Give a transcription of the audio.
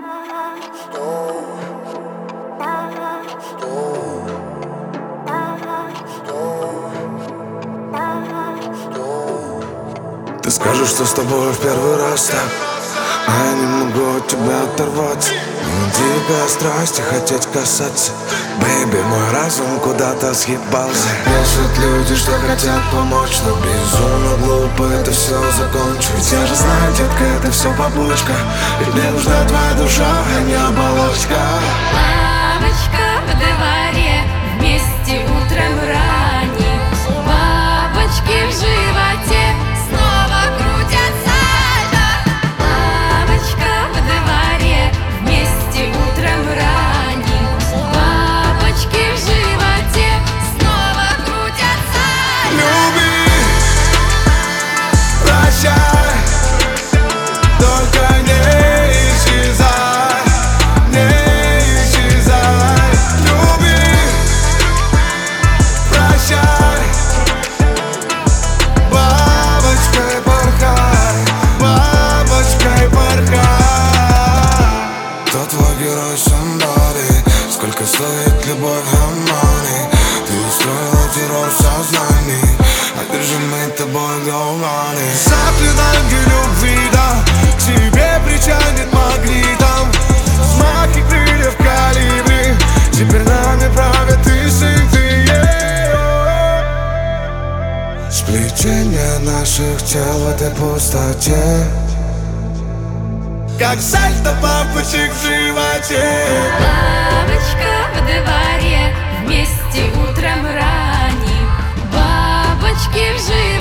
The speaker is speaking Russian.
Ты скажешь, что с тобой в первый раз так, а я не могу от тебя оторваться. Дикая страсть и хотеть касаться. Бэйби, мой разум куда-то съебался. Пишут люди, что хотят помочь, но безумно глупо это все закончить. Ведь я же знаю, детка, это все побочка. Ведь мне нужна твоя душа, а не оболочка. Лавочка в дворе, вместе утром ранним. Бабочки в животе снова крутят сальто. Лавочка в дворе, вместе утром ранним. Бабочки в животе снова крутят сальто. Люби, прощай, только не исчезай, не исчезай. Люби, прощай, бабочкой порхай, бабочкой порхай. Кто твой герой, somebody? Сколько стоит любовь, money? Ты устроила террор в сознании, одержимый тобой главный. Заклинанги любви, да, к себе притянет магнитом. Взмахи крыльев калибри, теперь нами правят инстинкты. Сплетение наших тел в этой пустоте, как сальто бабочек в животе. Лавочка в дворе, вместе утром ранним. Бабочки в животе